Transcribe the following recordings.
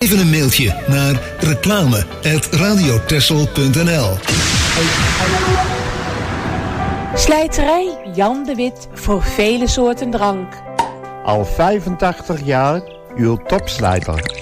even een mailtje naar reclame@radiotexel.nl. Slijterij Jan de Wit voor vele soorten drank. Al 85 jaar uw topslijter.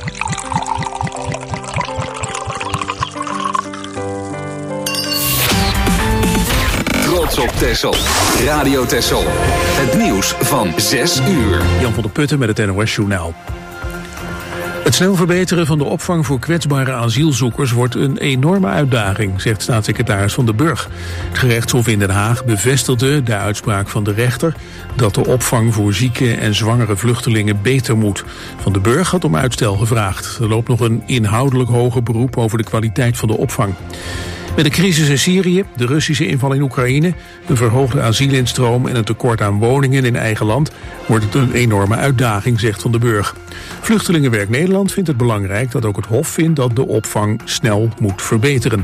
Trots op Texel. Radio Texel. Het nieuws van 6 uur. Jan van der Putten met het NOS-journaal. Het snel verbeteren van de opvang voor kwetsbare asielzoekers wordt een enorme uitdaging, zegt staatssecretaris Van den Burg. Het gerechtshof in Den Haag bevestigde de uitspraak van de rechter dat de opvang voor zieke en zwangere vluchtelingen beter moet. Van den Burg had om uitstel gevraagd. Er loopt nog een inhoudelijk hoger beroep over de kwaliteit van de opvang. Met de crisis in Syrië, de Russische inval in Oekraïne, een verhoogde asielinstroom en een tekort aan woningen in eigen land wordt het een enorme uitdaging, zegt Van den Burg. Vluchtelingenwerk Nederland vindt het belangrijk dat ook het Hof vindt dat de opvang snel moet verbeteren.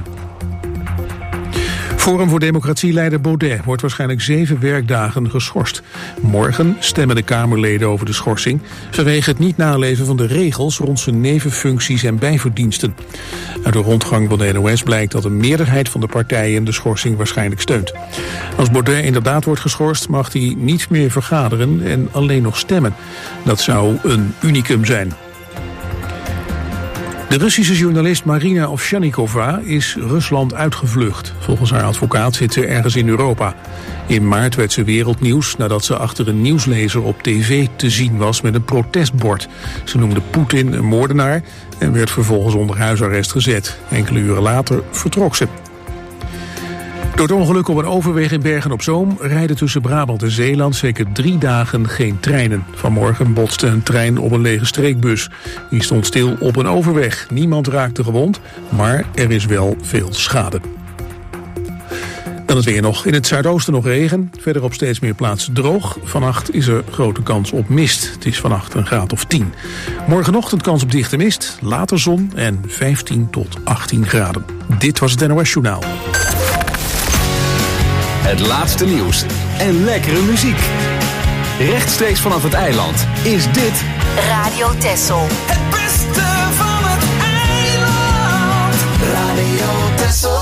Forum voor Democratie-leider Baudet wordt waarschijnlijk 7 werkdagen geschorst. Morgen stemmen de Kamerleden over de schorsing vanwege het niet naleven van de regels rond zijn nevenfuncties en bijverdiensten. Uit de rondgang van de NOS blijkt dat een meerderheid van de partijen de schorsing waarschijnlijk steunt. Als Baudet inderdaad wordt geschorst mag hij niet meer vergaderen en alleen nog stemmen. Dat zou een unicum zijn. De Russische journalist Marina Ovsjanikova is Rusland uitgevlucht. Volgens haar advocaat zit ze ergens in Europa. In maart werd ze wereldnieuws nadat ze achter een nieuwslezer op tv te zien was met een protestbord. Ze noemde Poetin een moordenaar en werd vervolgens onder huisarrest gezet. Enkele uren later vertrok ze. Door het ongeluk op een overweg in Bergen-op-Zoom rijden tussen Brabant en Zeeland zeker 3 dagen geen treinen. Vanmorgen botste een trein op een lege streekbus. Die stond stil op een overweg. Niemand raakte gewond, maar er is wel veel schade. Dan het weer nog. In het zuidoosten nog regen. Verder op steeds meer plaatsen droog. Vannacht is er grote kans op mist. Het is vannacht een graad of 10. Morgenochtend kans op dichte mist. Later zon en 15 tot 18 graden. Dit was het NOS Journaal. Het laatste nieuws en lekkere muziek. Rechtstreeks vanaf het eiland is dit Radio Texel. Het beste van het eiland. Radio Texel.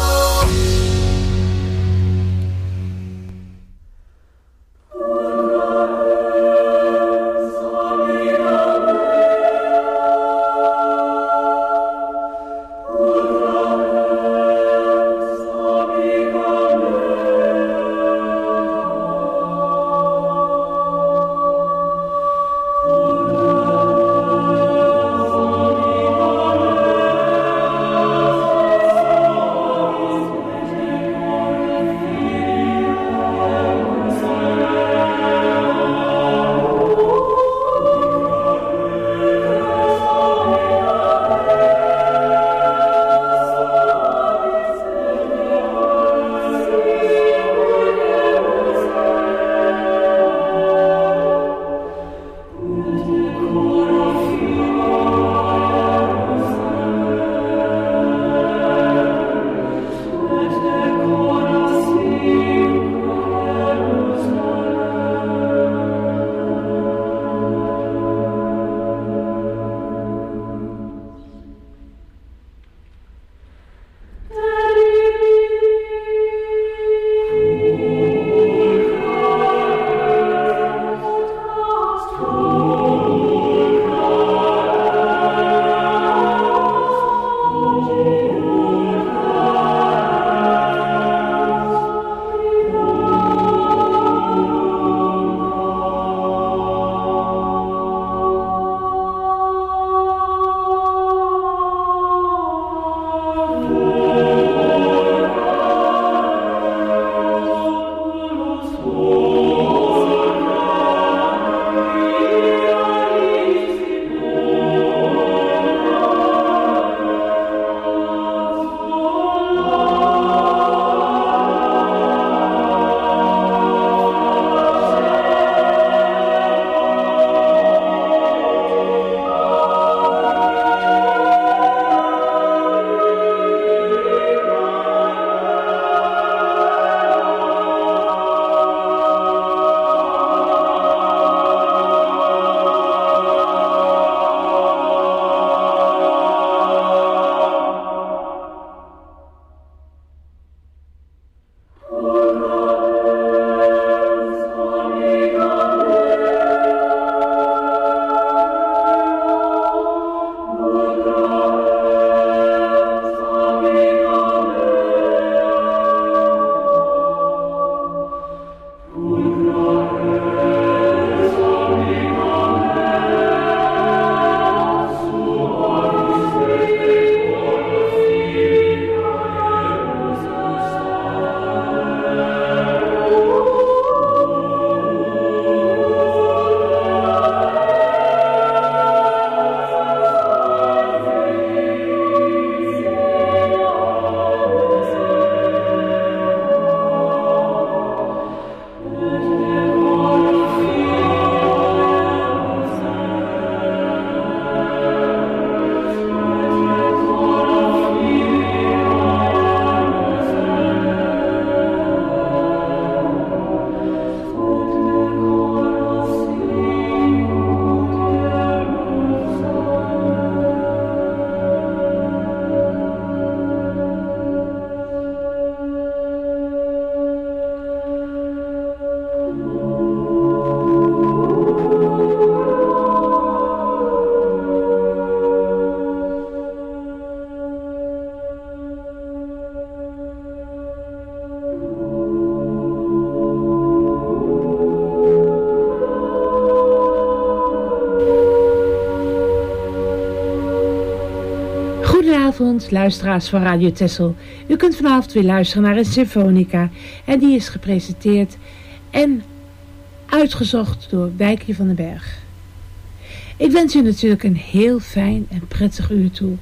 Goedenavond, luisteraars van Radio Texel. U kunt vanavond weer luisteren naar een symfonica. En die is gepresenteerd en uitgezocht door Wijkje van den Berg. Ik wens u natuurlijk een heel fijn en prettig uur toe.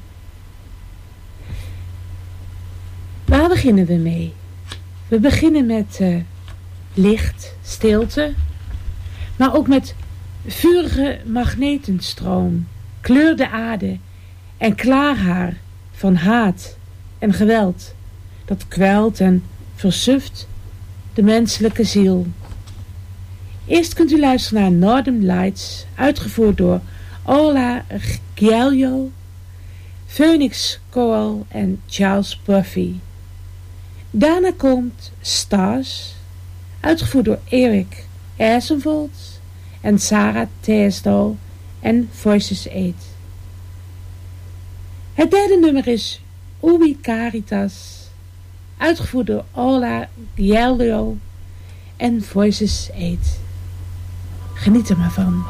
Waar beginnen we mee? We beginnen met licht, stilte, maar ook met vurige magnetenstroom, kleur de aarde en klaarhaar van haat en geweld, dat kwelt en versuft de menselijke ziel. Eerst kunt u luisteren naar Northern Lights, uitgevoerd door Ola Giello, Phoenix Coal en Charles Buffy. Daarna komt Stars, uitgevoerd door Eric Eisenvold en Sarah Teasdal en Voices 8. Het derde nummer is Ubi Caritas, uitgevoerd door Ola Giello en Voices 8. Geniet er maar van.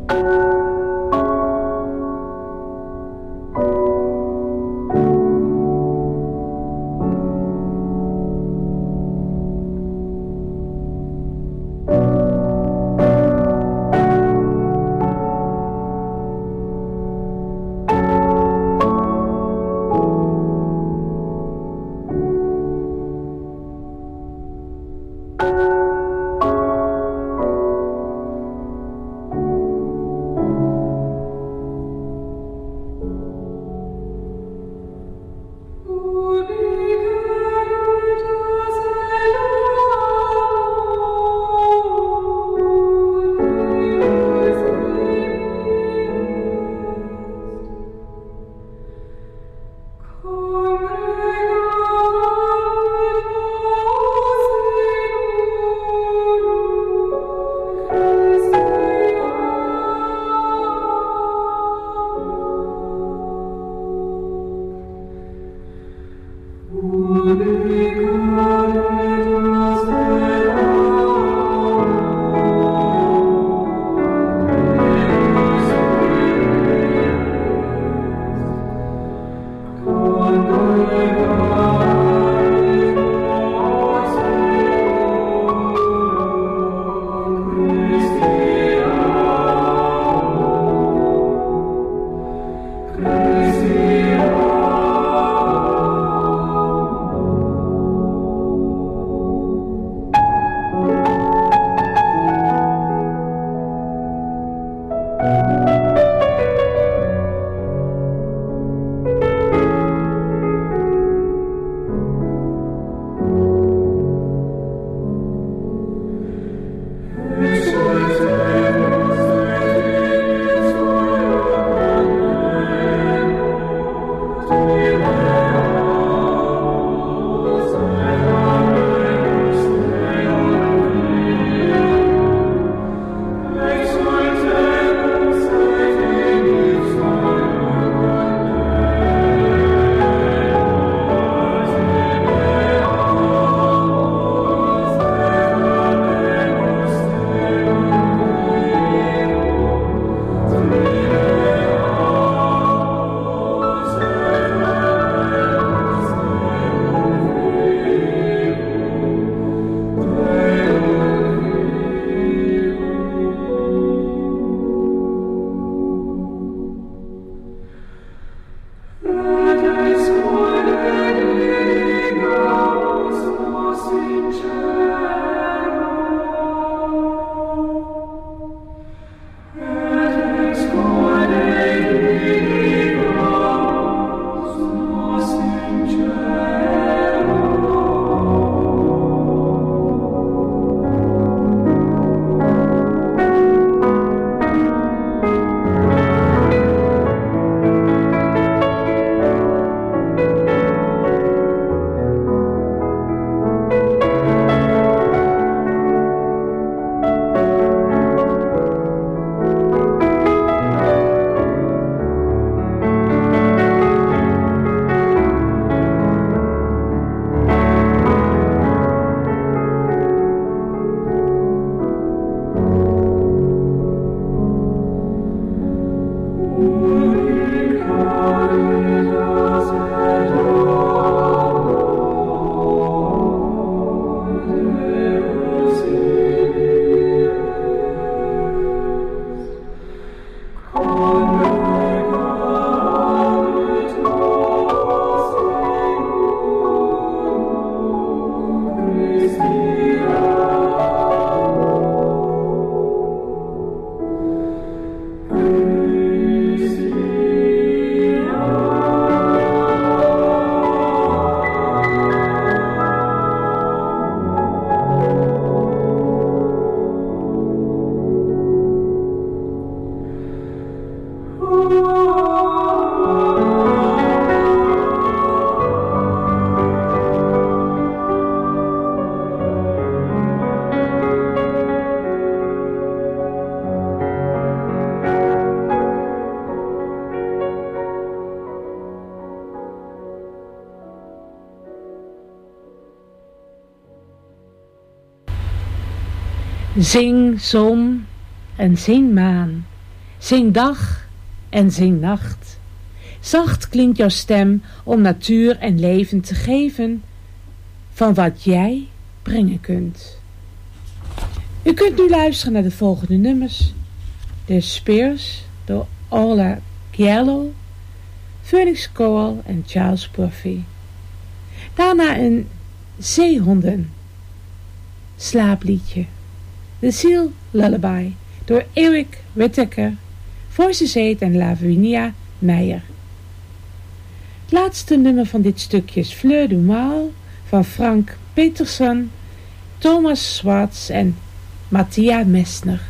Zing zon en zing maan, Zing dag en zing nacht. Zacht klinkt jouw stem om natuur en leven te geven van wat jij brengen kunt. U kunt nu luisteren naar de volgende nummers. The Spears door Ola Giello, Phoenix Coal en Charles Puffy. Daarna een zeehonden slaapliedje. The Seal Lullaby door Eric Whittaker, Voices 8 en Lavinia Meijer. Het laatste nummer van dit stukje is Fleur du Mal van Frank Peterson, Thomas Swartz en Mattia Messner.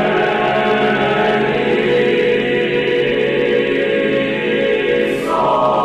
Song.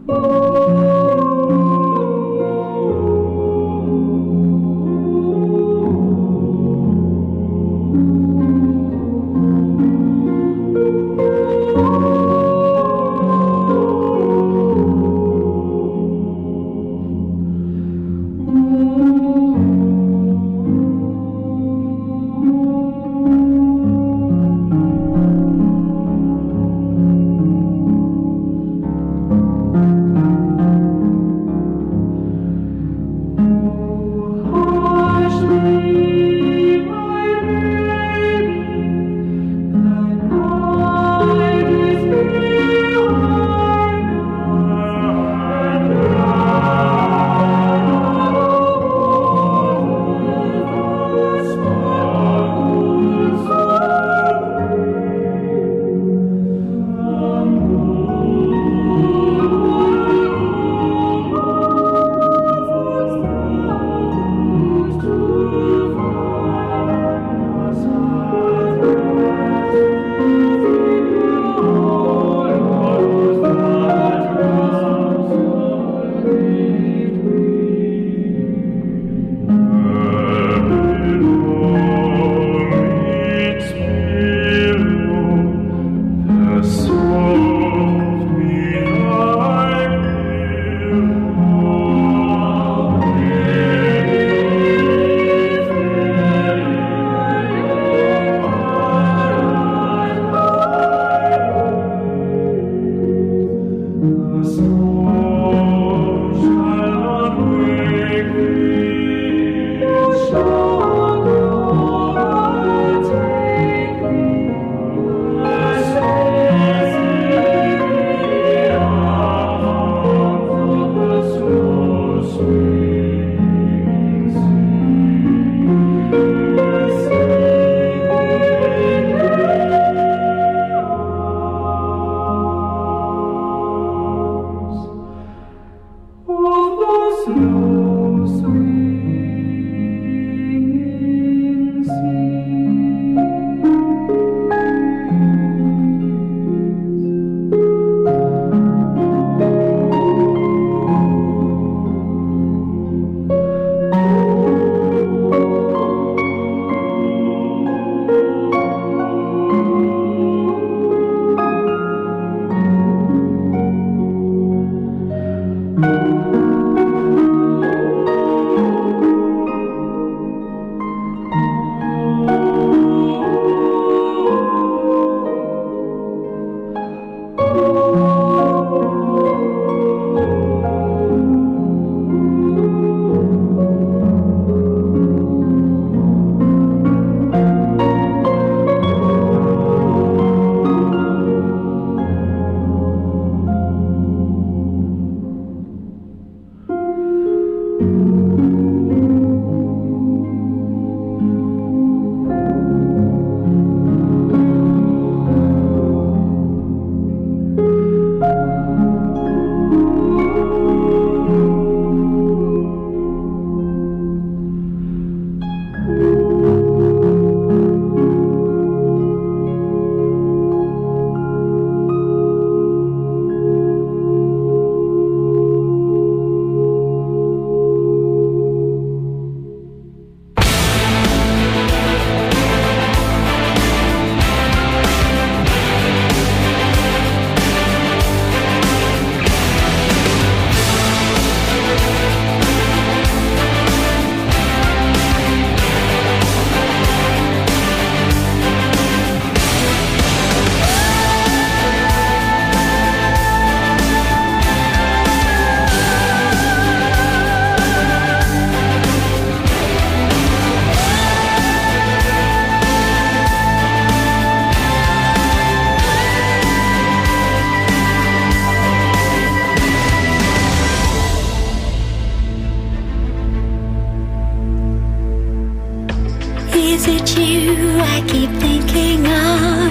Is it you I keep thinking of?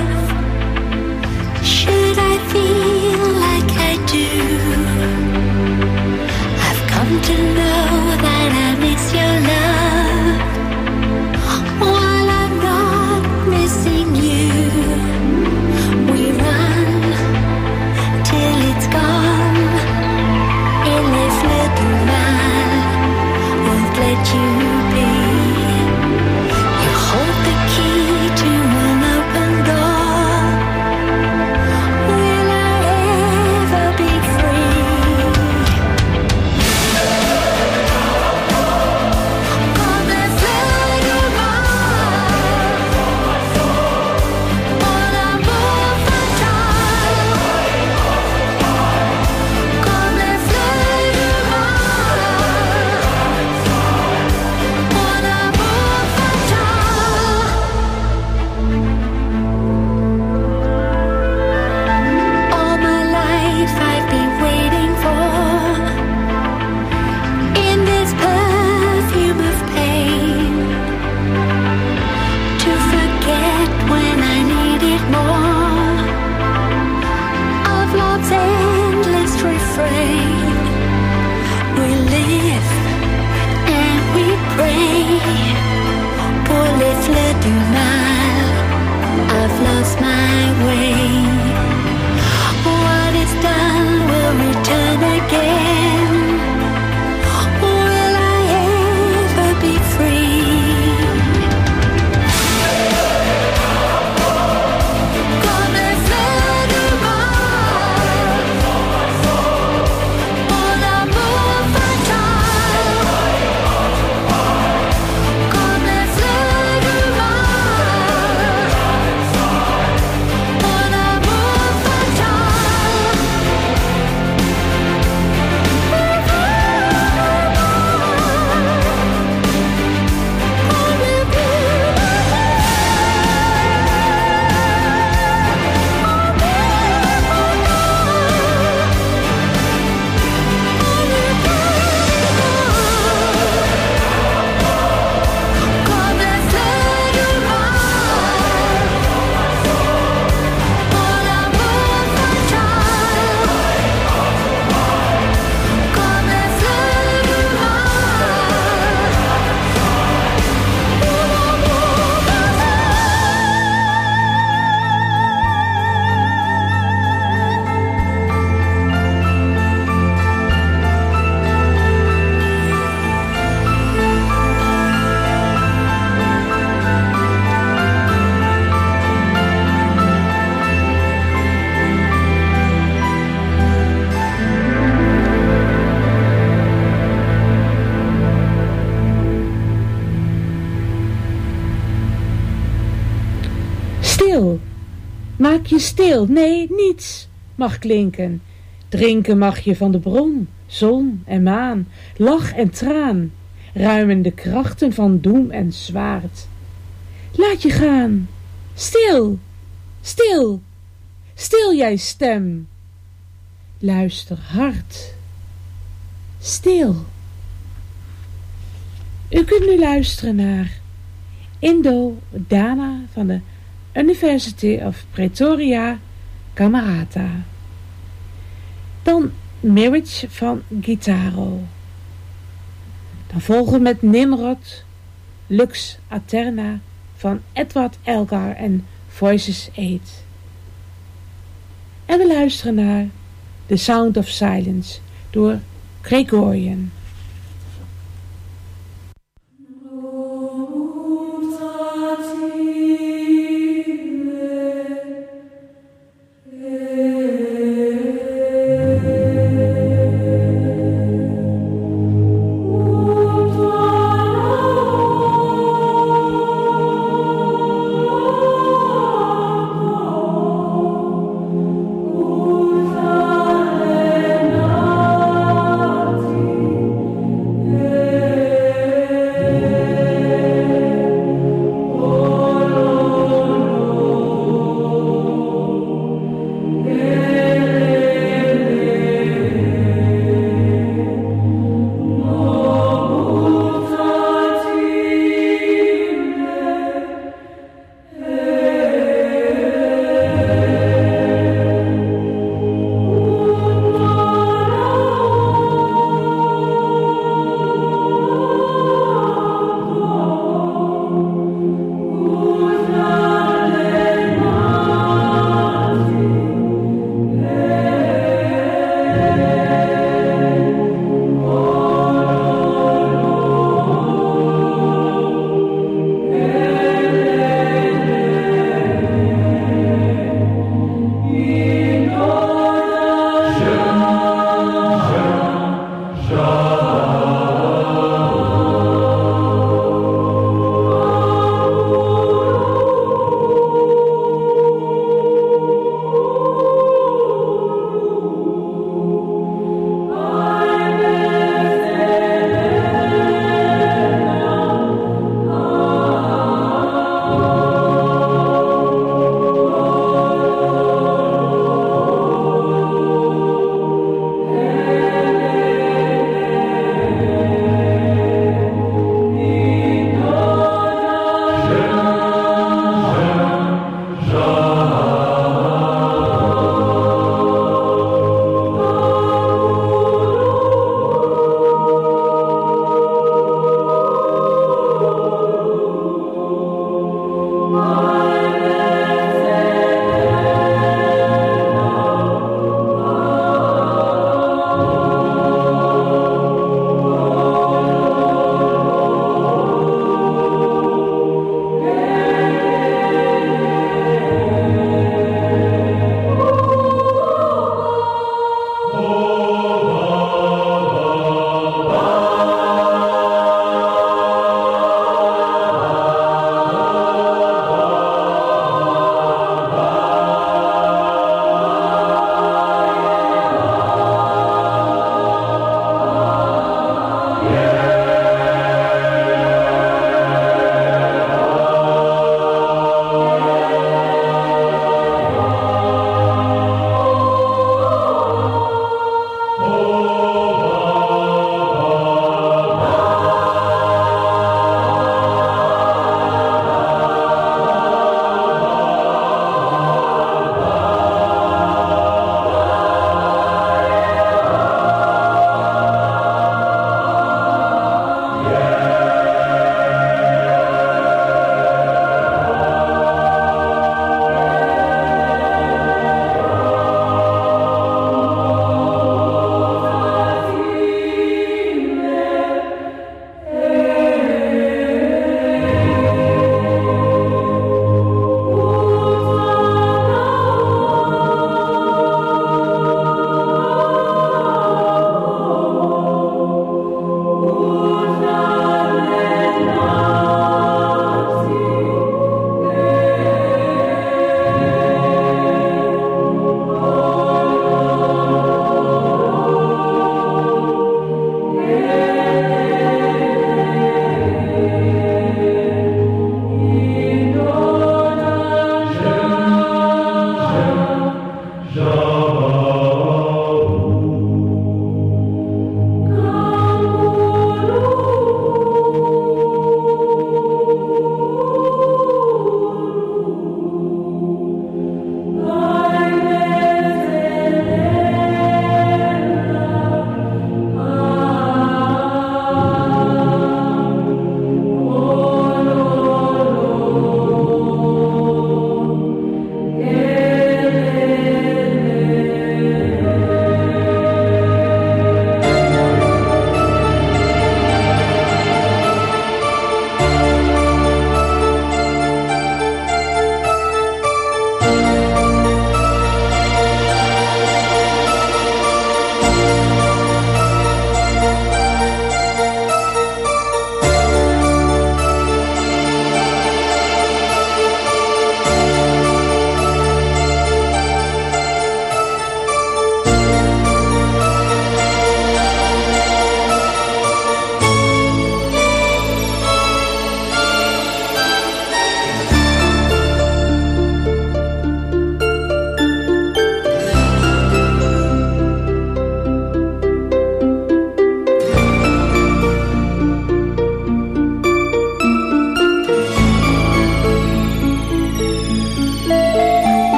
Should I feel like I do? I've come to know that I miss your love, while I'm not missing you. We run till it's gone. Maak je stil, nee, niets mag klinken. Drinken mag je van de bron, zon en maan, lach en traan, ruimen de krachten van doem en zwaard. Laat je gaan, stil, stil, stil jij stem. Luister hard, stil. U kunt nu luisteren naar Indo Dana van de University of Pretoria, Camerata. Dan Marriage van Gitaro. Dan volgen we met Nimrod, Lux Aeterna van Edward Elgar en Voices 8. En we luisteren naar The Sound of Silence door Gregorian. Thank you.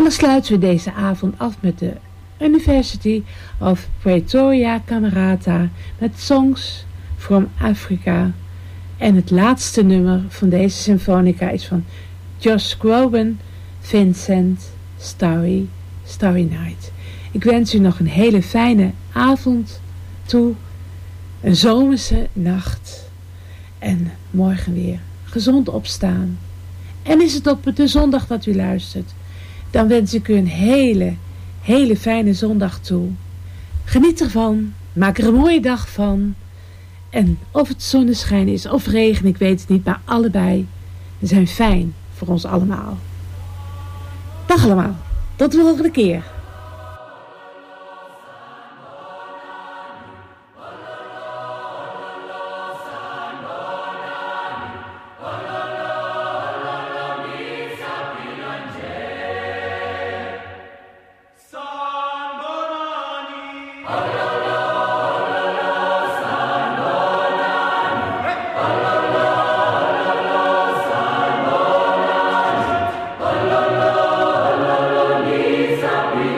dan sluiten we deze avond af met de University of Pretoria Camerata met Songs from Africa. En het laatste nummer van deze symfonica is van Josh Groban, Vincent, Starry Night. Ik wens u nog een hele fijne avond toe, een zomerse nacht en morgen weer gezond opstaan. En is het op de zondag dat u luistert, dan wens ik u een hele fijne zondag toe. Geniet ervan, maak er een mooie dag van. En of het zonneschijn is of regen, ik weet het niet, maar allebei zijn fijn voor ons allemaal. Dag allemaal, tot de volgende keer. Happy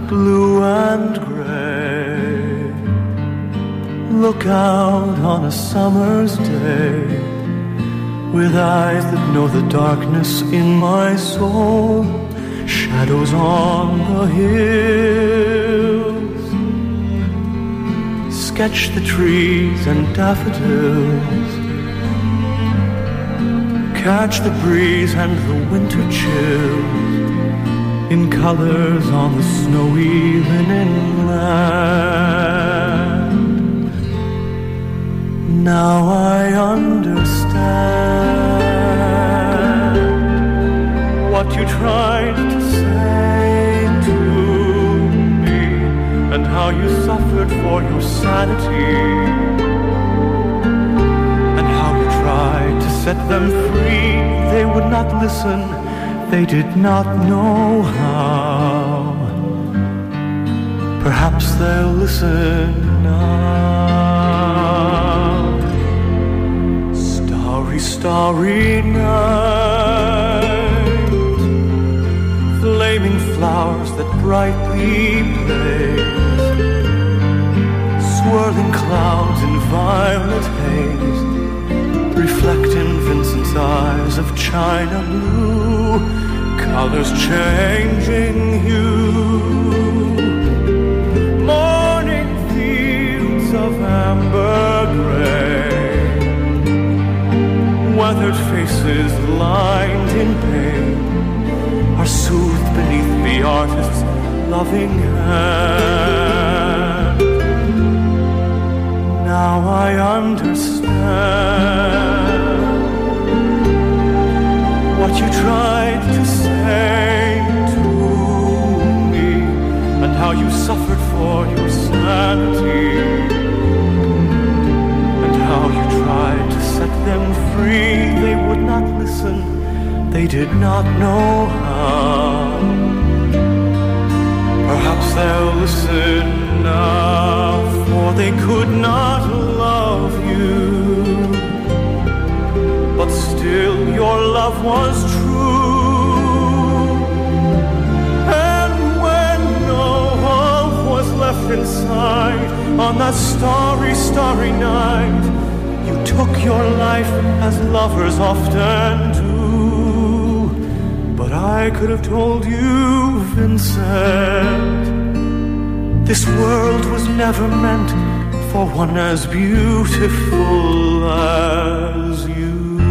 blue and gray. Look out on a summer's day, with eyes that know the darkness in my soul, shadows on the hills. Sketch the trees and daffodils, catch the breeze and the winter chills in colors on the snowy linen land. Now I understand what you tried to say to me, and how you suffered for your sanity, and how you tried to set them free. They would not listen, they did not know how. Perhaps they'll listen now. Starry, starry night, flaming flowers that brightly blaze, swirling clouds in violet haze, reflect in Vincent's eyes of china blue, colors changing hue. Morning fields of amber gray, weathered faces lined in pain, are soothed beneath the artist's loving hand. Now I understand what you tried to say to me, and how you suffered for your sanity, and how you tried to set them free. They would not listen, they did not know how. Perhaps they'll listen now, for they could not love you, but still your love was true. And when no hope was left inside, on that starry, starry night, you took your life as lovers often do. But I could have told you, Vincent, this world was never meant for one as beautiful as you.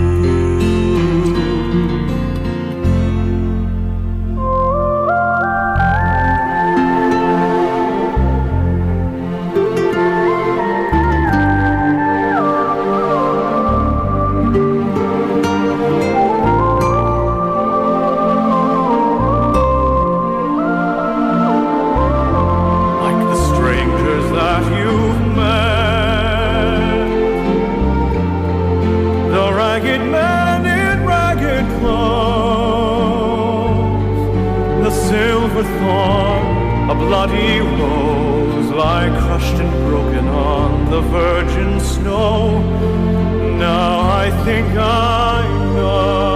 A bloody rose lie crushed and broken on the virgin snow. Now I think I know.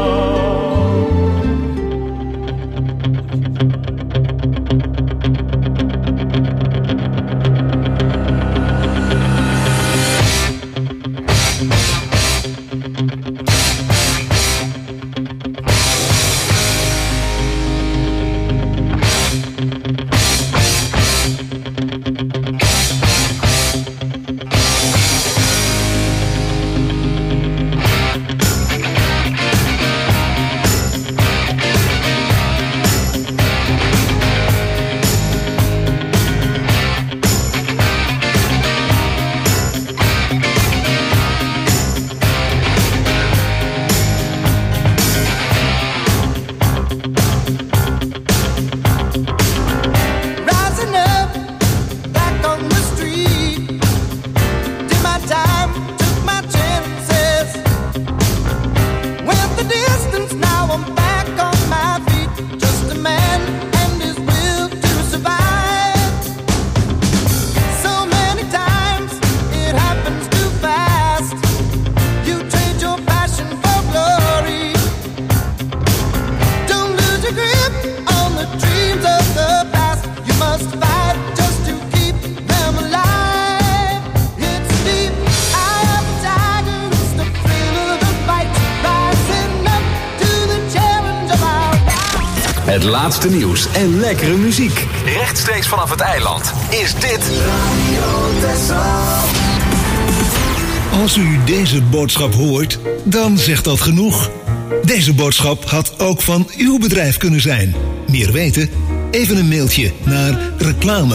Het laatste nieuws en lekkere muziek. Rechtstreeks vanaf het eiland is dit Radio Texel. Als u deze boodschap hoort, dan zegt dat genoeg. Deze boodschap had ook van uw bedrijf kunnen zijn. Meer weten? Even een mailtje naar reclame